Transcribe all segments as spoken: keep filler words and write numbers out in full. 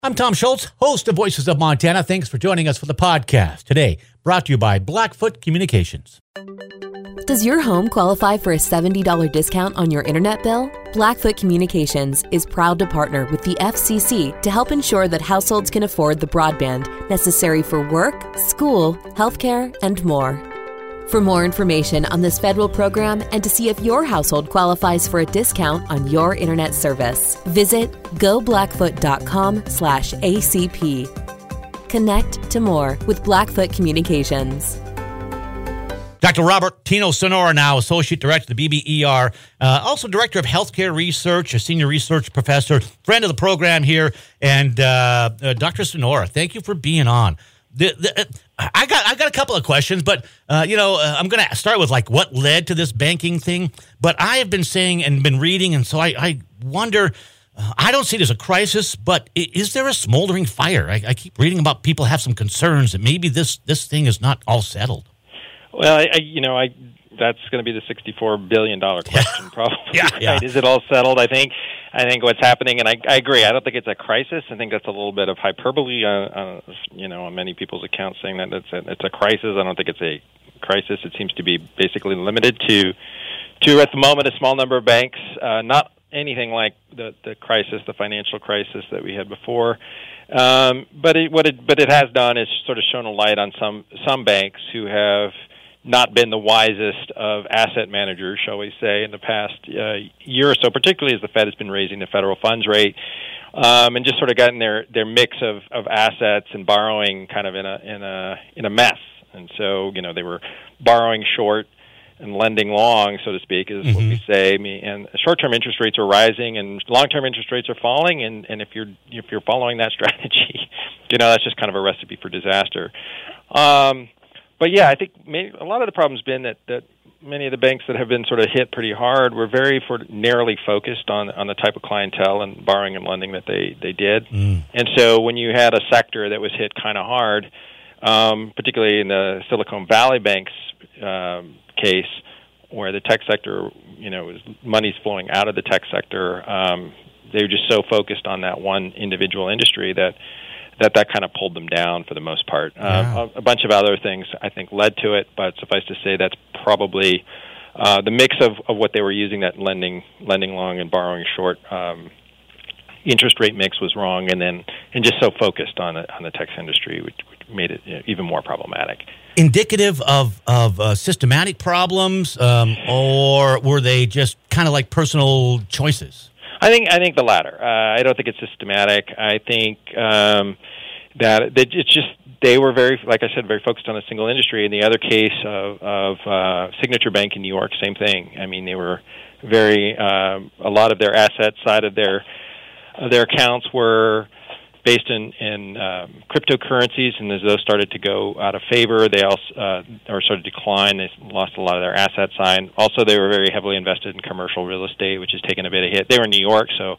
I'm Tom Schultz, host of Voices of Montana. Thanks for joining us for the podcast. Today, brought to you by Blackfoot Communications. Does your home qualify for a seventy dollars discount on your internet bill? Blackfoot Communications is proud to partner with the F C C to help ensure that households can afford the broadband necessary for work, school, healthcare, and more. For more information on this federal program and to see if your household qualifies for a discount on your internet service, visit go blackfoot dot com slash A C P. Connect to more with Blackfoot Communications. Doctor Robert Tino Sonora, now Associate Director of the B B E R, uh, also Director of Healthcare Research, a Senior Research Professor, friend of the program here. And uh, uh, Doctor Sonora, thank you for being on. The, the, uh, I got I got a couple of questions, but, uh, you know, uh, I'm going to start with, like, what led to this banking thing. But I have been saying and been reading, and so I, I wonder, uh, I don't see it as a crisis, but is there a smoldering fire? I, I keep reading about people have some concerns that maybe this, this thing is not all settled. Well, I, I, you know, I that's going to be the sixty-four billion dollars question, probably. yeah, right? yeah. Is it all settled? I think, I think what's happening, and I, I agree. I don't think it's a crisis. I think that's a little bit of hyperbole, uh, uh, you know, on many people's accounts, saying that it's a, it's a crisis. I don't think it's a crisis. It seems to be basically limited to, to at the moment, a small number of banks. Uh, not anything like the the crisis, the financial crisis that we had before. Um, but it, what it but it has done is sort of shown a light on some some banks who have not been the wisest of asset managers, shall we say, in the past uh, year or so, particularly as the Fed has been raising the federal funds rate, um, and just sort of gotten their, their mix of, of assets and borrowing kind of in a in a in a mess. And so, you know, they were borrowing short and lending long, so to speak, is mm-hmm. what we say. And short-term interest rates are rising, and long-term interest rates are falling. And, and if you're if you're following that strategy, you know, that's just kind of a recipe for disaster. Um, But yeah, I think maybe a lot of the problem's been that, that many of the banks that have been sort of hit pretty hard were very for narrowly focused on, on the type of clientele and borrowing and lending that they, they did. Mm. And so when you had a sector that was hit kind of hard, um, particularly in the Silicon Valley Bank's um, case, where the tech sector, you know, was money's flowing out of the tech sector, um, they were just so focused on that one individual industry that that that kind of pulled them down for the most part. Yeah. Um, a, a bunch of other things, I think, led to it, but suffice to say that's probably uh, the mix of, of what they were using, that lending lending long and borrowing short um, interest rate mix was wrong, and then and just so focused on the, on the tech industry, which, which made it you know, even more problematic. Indicative of, of uh, systematic problems, um, or were they just kind of like personal choices? I think I think the latter. Uh, I don't think it's systematic. I think um, that, that it's just they were very, like I said, very focused on a single industry. In the other case of, of uh, Signature Bank in New York, same thing. I mean, they were very uh, a lot of their asset side of their of their accounts were based in, in um, cryptocurrencies, and as those started to go out of favor, they also uh, or started to decline. They lost a lot of their asset side. Also, they were very heavily invested in commercial real estate, which has taken a bit of hit. They were in New York, so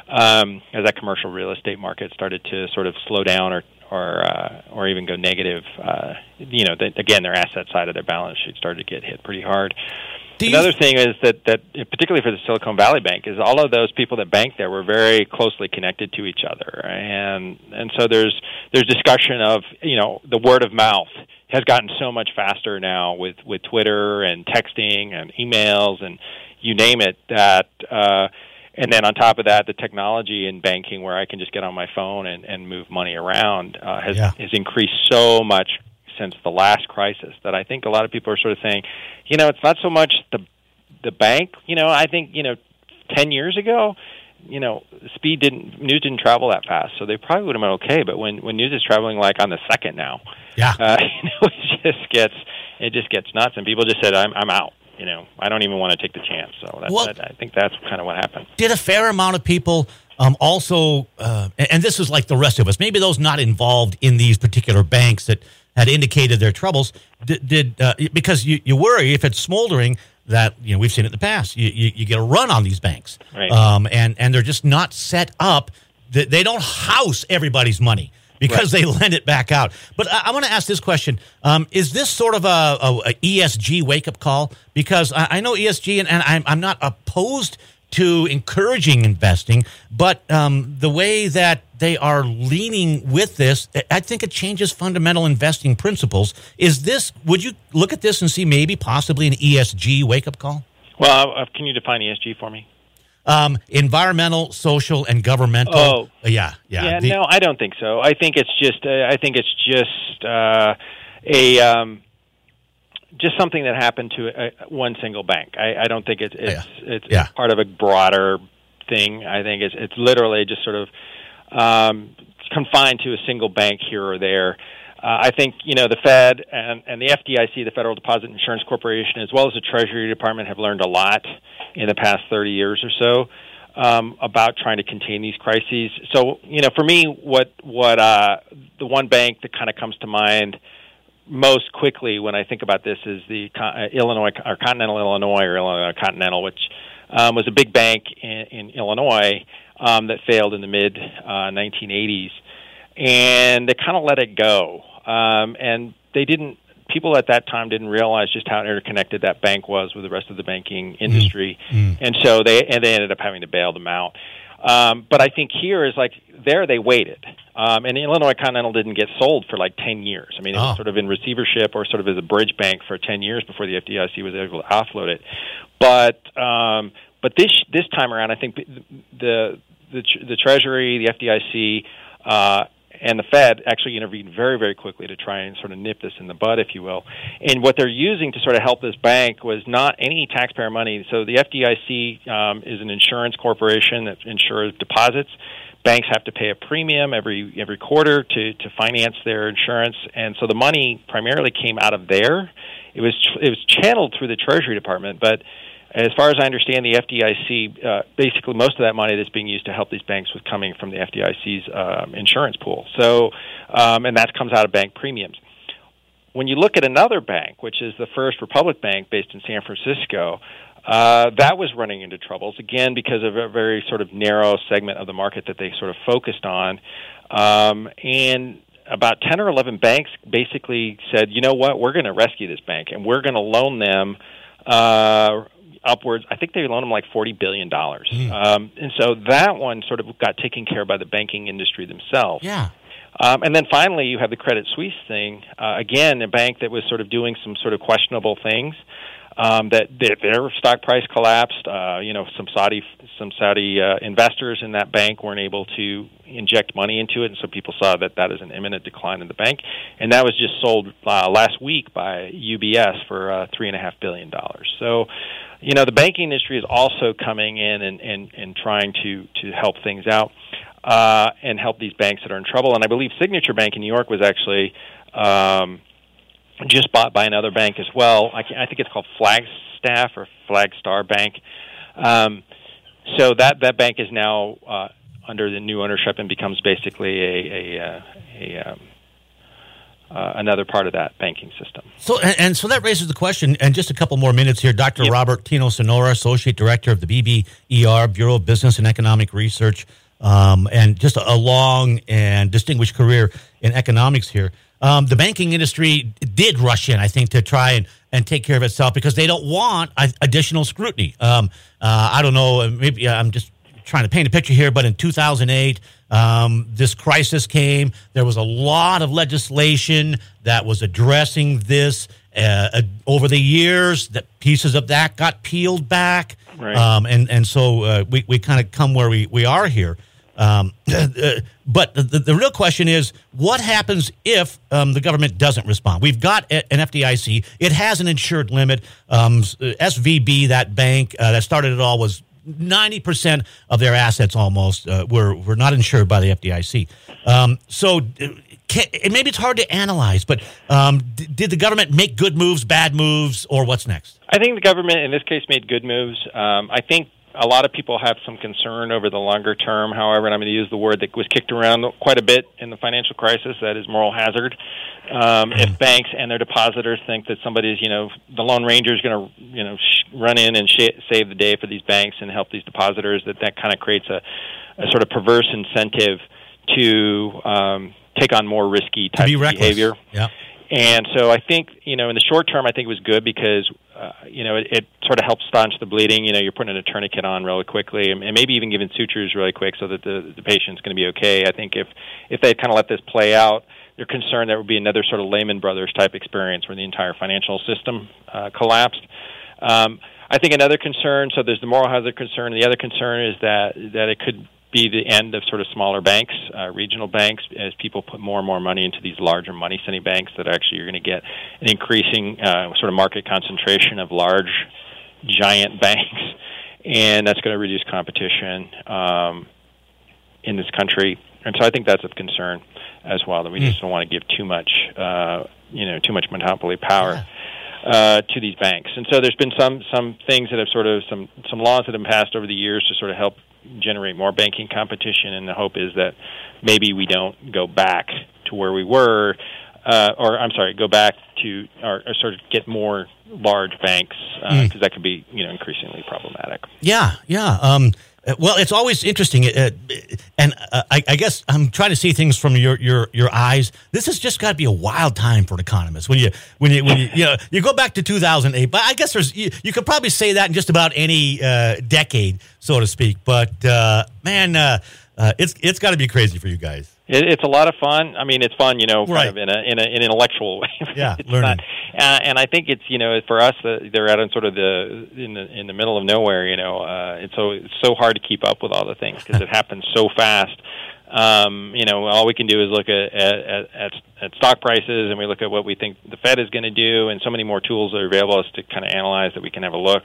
um, as that commercial real estate market started to sort of slow down or or uh, or even go negative, uh, you know, they, again, their asset side of their balance sheet started to get hit pretty hard. Another thing is that, that, particularly for the Silicon Valley Bank, is all of those people that banked there were very closely connected to each other, and and so there's there's discussion of, you know, the word of mouth has gotten so much faster now with, with Twitter and texting and emails and you name it, that uh, and then on top of that, the technology in banking where I can just get on my phone and, and move money around uh, has yeah. has increased so much since the last crisis, that I think a lot of people are sort of saying, you know, it's not so much the the bank. You know, I think, you know, ten years ago, you know, speed didn't, news didn't travel that fast, so they probably would have been okay. But when, when news is traveling like on the second now, yeah, uh, you know, it just gets it just gets nuts, and people just said, I'm I'm out. You know, I don't even want to take the chance. So that's, well, that, I think that's kind of what happened. Did a fair amount of people um, also, uh, and this is like the rest of us, maybe those not involved in these particular banks that had indicated their troubles, did, did uh, because you, you worry if it's smoldering that, you know, we've seen it in the past, you, you, you get a run on these banks. Right. Um, and, and they're just not set up, they don't house everybody's money because right. they lend it back out. But I, I want to ask this question. Um, is this sort of a, a, a E S G wake-up call? Because I, I know E S G, and, and I'm, I'm not opposed to encouraging investing, but um, the way that they are leaning with this, I think it changes fundamental investing principles. Is this, would you look at this and see maybe possibly an E S G wake-up call? Well, uh, can you define E S G for me? Um, environmental, social, and governmental. Oh, yeah, yeah. Yeah, the, no, I don't think so. I think it's just, uh, I think it's just uh, a... Um, just something that happened to a, one single bank. I, I don't think it's it's yeah. it's yeah. part of a broader thing. I think it's it's literally just sort of um, confined to a single bank here or there. Uh, I think you know the Fed and, and the F D I C, the Federal Deposit Insurance Corporation, as well as the Treasury Department, have learned a lot in the past thirty years or so um, about trying to contain these crises. So you know, for me, what what uh, the one bank that kind of comes to mind most quickly when I think about this is the uh, Illinois or Continental Illinois or Illinois Continental, which um, was a big bank in, in Illinois um, that failed in the mid uh, nineteen eighties, and they kind of let it go. Um, and they didn't. People at that time didn't realize just how interconnected that bank was with the rest of the banking industry, mm. and so they and they ended up having to bail them out. Um, but I think here is like there they waited, um, and Illinois Continental didn't get sold for like ten years. I mean, it was oh. sort of in receivership or sort of as a bridge bank for ten years before the F D I C was able to offload it. But um, but this this time around, I think the the, the Treasury, the F D I C, uh, and the Fed actually intervened very, very quickly to try and sort of nip this in the bud, if you will. And what they're using to sort of help this bank was not any taxpayer money. So the F D I C um, is an insurance corporation that insures deposits. Banks have to pay a premium every every quarter to, to finance their insurance, and so the money primarily came out of there. It was it was channeled through the Treasury Department, but as far as I understand, the F D I C, uh, basically most of that money that's being used to help these banks was coming from the F D I C's um, insurance pool. So, um, and that comes out of bank premiums. When you look at another bank, which is the First Republic Bank based in San Francisco, uh, that was running into troubles, again, because of a very sort of narrow segment of the market that they sort of focused on. Um, and about ten or eleven banks basically said, you know what, we're going to rescue this bank, and we're going to loan them uh upwards, I think they loaned them like forty billion dollars. Mm. Um, and so that one sort of got taken care of by the banking industry themselves. Yeah. Um, and then finally, you have the Credit Suisse thing. Uh, again, a bank that was sort of doing some sort of questionable things. Um, that their, their stock price collapsed. Uh, you know, some Saudi some Saudi uh, investors in that bank weren't able to inject money into it, and so people saw that that is an imminent decline in the bank. And that was just sold uh, last week by U B S for uh, three and a half billion dollars. So, you know, the banking industry is also coming in and, and, and trying to, to help things out uh, and help these banks that are in trouble. And I believe Signature Bank in New York was actually um, just bought by another bank as well. I, can, I think it's called Flagstaff or Flagstar Bank. Um, so that, that bank is now uh, under the new ownership and becomes basically a, a, a, a um, Uh, another part of that banking system. So, and, and so that raises the question, and just a couple more minutes here, Doctor Yep. Robert Tino Sonora, Associate Director of the B B E R, Bureau of Business and Economic Research, um, and just a, a long and distinguished career in economics here. Um, the banking industry did rush in, I think, to try and, and take care of itself because they don't want a, additional scrutiny. Um, uh, I don't know, maybe I'm just trying to paint a picture here, but in two thousand eight, um, this crisis came. There was a lot of legislation that was addressing this. Uh, over the years, that pieces of that got peeled back, right. um, and and so uh, we we kind of come where we, we are here. Um, but the, the real question is, what happens if um, the government doesn't respond? We've got an F D I C. It has an insured limit. Um, S V B, that bank uh, that started it all, was ninety percent of their assets almost uh, were, were not insured by the F D I C. Um, so can, maybe it's hard to analyze, but um, d- did the government make good moves, bad moves, or what's next? I think the government in this case made good moves. Um, I think a lot of people have some concern over the longer term, however, and I'm going to use the word that was kicked around quite a bit in the financial crisis, that is moral hazard. Um, if banks and their depositors think that somebody's, you know, the Lone Ranger is going to, you know, sh- run in and sh- save the day for these banks and help these depositors, that that kind of creates a, a sort of perverse incentive to um, take on more risky type be of reckless. behavior. Yeah. And so I think, you know, in the short term, I think it was good because uh, you know, it, it sort of helps staunch the bleeding. You know, you're putting a tourniquet on really quickly, and, and maybe even giving sutures really quick so that the, the patient's going to be okay. I think if, if they kind of let this play out, they're concerned that would be another sort of Lehman Brothers type experience where the entire financial system uh, collapsed. Um, I think another concern, so there's the moral hazard concern. The other concern is that, that it could be the end of sort of smaller banks, uh, regional banks, as people put more and more money into these larger money-sending banks, that actually you're going to get an increasing uh, sort of market concentration of large, giant banks, and that's going to reduce competition um, in this country. And so I think that's of concern as well, that we mm. just don't want to give too much, uh, you know, too much monopoly power. Yeah. Uh, to these banks. And so there's been some some things that have sort of, some, some laws that have been passed over the years to sort of help generate more banking competition, and the hope is that maybe we don't go back to where we were, uh, or I'm sorry, go back to, or, or sort of get more large banks, because uh, mm. that could be, you know, increasingly problematic. Yeah, yeah. Um, well, it's always interesting, uh, and uh, I, I guess I'm trying to see things from your your, your eyes. This has just got to be a wild time for an economist when you when you when you you know you go back to two thousand eight. But I guess there's you, you could probably say that in just about any uh, decade, so to speak. But uh, man, uh, uh, it's it's got to be crazy for you guys. It, it's a lot of fun. I mean, it's fun, you know, kind right. of in a in a in an intellectual way. Yeah, it's learning. Not, uh, and I think it's, you know, for us, uh, they're out in sort of the in the in the middle of nowhere. You know, uh, it's so it's so hard to keep up with all the things because it happens so fast. Um, you know, all we can do is look at at, at at stock prices, and we look at what we think the Fed is going to do, and so many more tools are available to kind of analyze that we can have a look.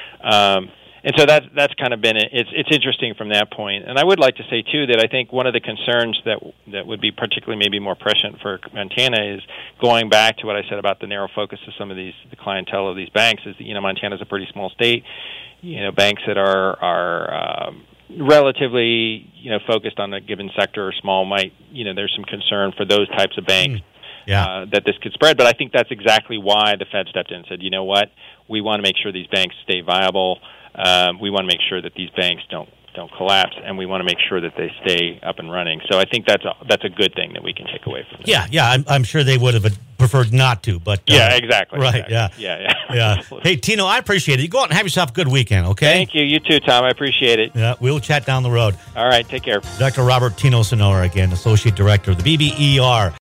Um, And so that's that's kind of been it. It's it's interesting from that point. And I would like to say too that I think one of the concerns that that would be particularly maybe more prescient for Montana is going back to what I said about the narrow focus of some of these the clientele of these banks. Is that, you know, Montana's a pretty small state. You know, banks that are are um, relatively, you know, focused on a given sector or small might, you know, there's some concern for those types of banks. Mm. Yeah. Uh, that this could spread. But I think that's exactly why the Fed stepped in and said, you know what, we want to make sure these banks stay viable. Um, we want to make sure that these banks don't don't collapse, and we want to make sure that they stay up and running. So I think that's a, that's a good thing that we can take away from this. Yeah, yeah, I'm, I'm sure they would have preferred not to, but... Uh, yeah, exactly. Right, exactly. yeah. Yeah, yeah. yeah. Hey, Tino, I appreciate it. You go out and have yourself a good weekend, okay? Thank you. You too, Tom. I appreciate it. Yeah, we'll chat down the road. All right, take care. Doctor Robert Tino Sonora, again, Associate Director of the B B E R.